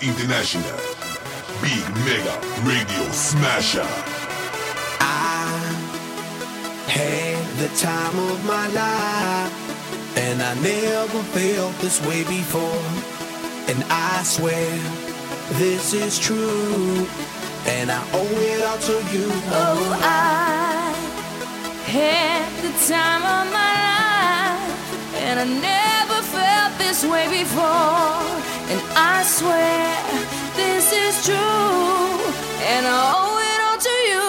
is international. Big Mega Radio Smasher. I had the time of my life, and I never felt this way before. And I swear this is true, and I owe it all to you. Oh, I had the time of my life, and I never felt this way before. And I swear this is true, and I owe it all to you.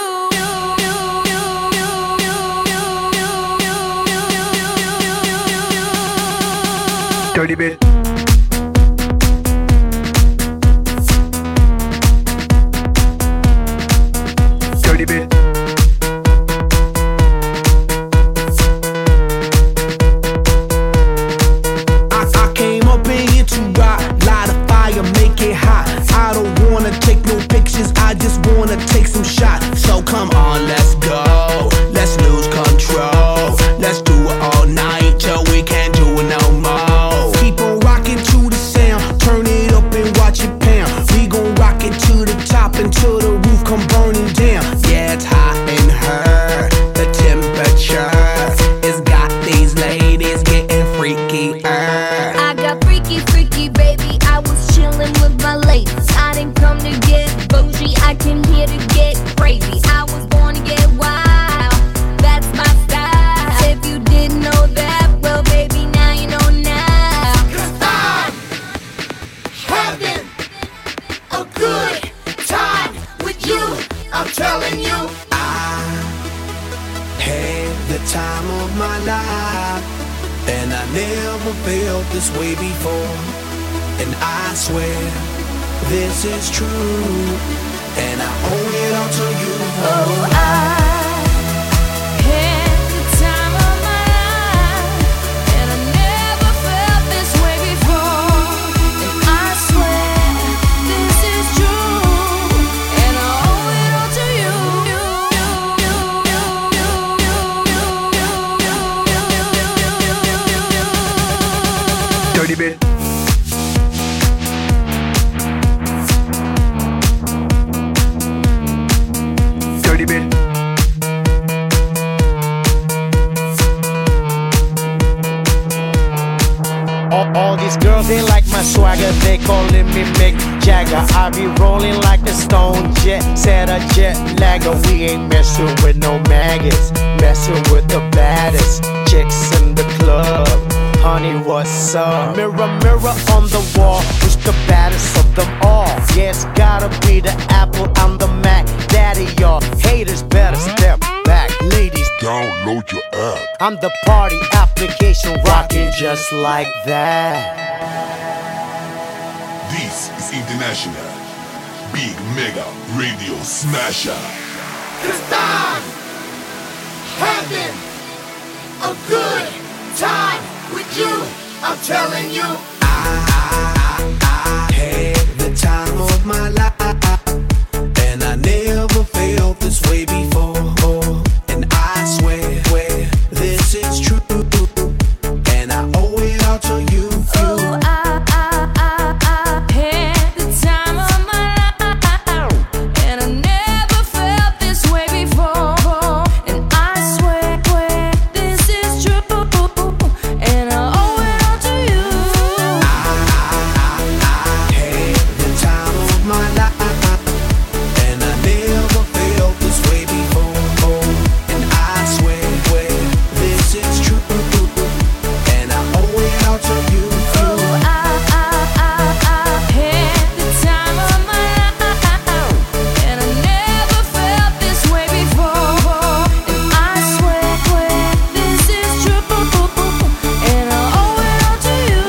Dirty bit. Dirty bit. I came up in here to rock, light a fire, make it hot. I don't wanna take no pictures, I just wanna take some shots. So come on, let's go, let's lose control. Let's do it all night till we can't do it no more. Keep on rocking to the sound, turn it up and watch it pound. We gon' rock it to the top until the roof come burning down. Yeah, it's hot in her, the temperature has got these ladies getting freaky. I got freaky, freaky, baby. I was chillin' with my ladies. I didn't come to get bougie, I came here to get crazy. I was born to get wild, that's my style. If you didn't know that, well, baby, now you know now. 'Cause I'm having a good time with you, I'm telling you. I had the time of my life, and I never felt this way before. And I swear this is true, and I owe it all to you. Oh, I had the time of my life, and I never felt this way before. And I swear this is true, and I owe it all to you. Dirty bit. Dirty bit. All these girls, they like my swagger, they calling me Mick Jagger. I be rolling like the Stone Jet, said a jet lagger. We ain't messing with no maggots, messing with the baddest chicks in the club. Honey, what's up? Mirror, mirror on the wall, who's the baddest of them all? Yeah, it's gotta be the Apple, I'm the Mac. Daddy, y'all haters better step back. Ladies, Download your app. I'm the party application rocking just like that. This is international. Big Mega Radio Smasher. 'Cause I'm having a good time with you, I'm telling you. I had the time of my life, and I never felt this way before. And I swear this is true, and I owe it all to you. Oh, I had the time of my life, and I never felt this way before. And I swear this is true, and I owe it all to you. I had the time of my life, and I never felt this way before. And I swear this is true, and I owe it all to you. Oh, I had the time of my life, and I never felt this way before. And I swear this is true, and I owe it all to you.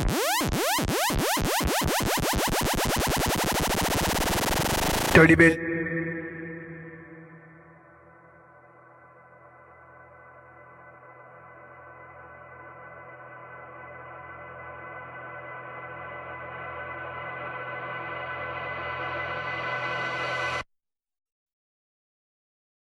Dirty bit.